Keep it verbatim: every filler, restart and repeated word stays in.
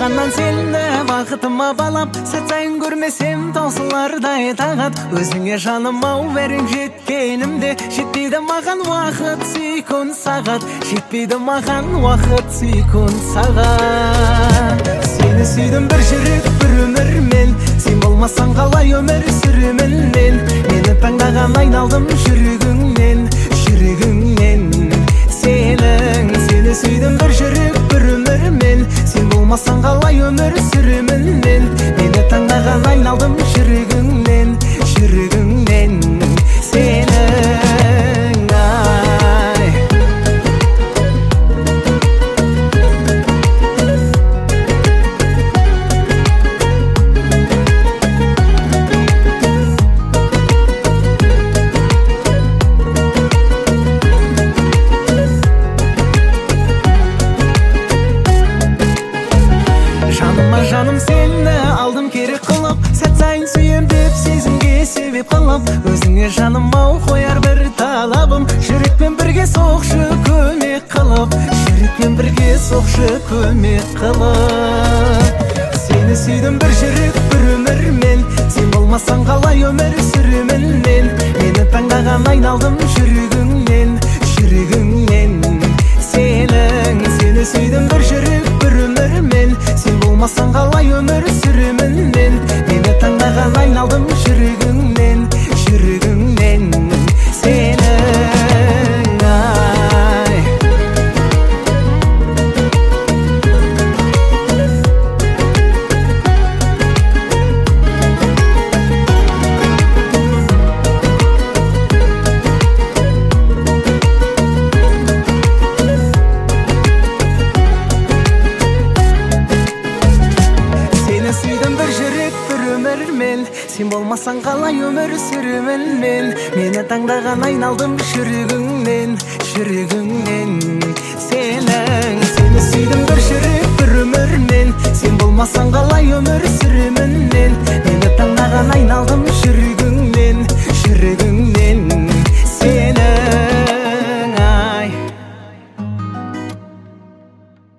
таңғаннан сені бақытыма балап, сәт сайын көрмесем таусылардай тағат. Өзіңе жаным ау бәрің жеткенімде, жетпейді маған уақыт секунд сағат, жетпейді маған уақыт секунд сағат. Сені сүйдім бір жүрек бір өмірмен, сен болмасаң қалай өмір сүремін мен. Мені таңдаған айналдым жүрегіңнен, жүрегіңнен. Сенің, сені сүйдім бір жүрек бір өмірмен, сен болмасаң қалай өмір сүремін мен. Мені таңдаған айналдым жүрегіңнен, жүрегіңнен. Сенің, ай. Жаныма жаным сені алдым керек қылып, сәт сайын сүйем деп сезімге себеп қылып. Өзіңе жаным ау қояр бір талабым, жүрекпен бірге соқшы көмек қылып, жүрекпен бірге соқшы көмек қылып. Сені сүйдім бір жүрек бір өмірмен, сен болмасаң қалай өмір сүремін мен. Мені таңдаған айналдым жүрегіңнен, жүрегіңнен. Сенің, сені сүйдім бір жүрек бір өмірмен, сен болмасаң қалай өмір сүремін мен. Мені таңдаған айналдым жүрегіңнен, жүрегіңнен. Сенің, ай. Сені сүйдім бір жүрек бір өмірмен, сен болмасаң қалай өмір сүремін мен. Мені таңдаған айналдым жүрегіңнен, жүрегіңнен. Сенің, сені сүйдім бір жүрек бір өмірмен, сен болмасаң қалай өмір сүремін мен.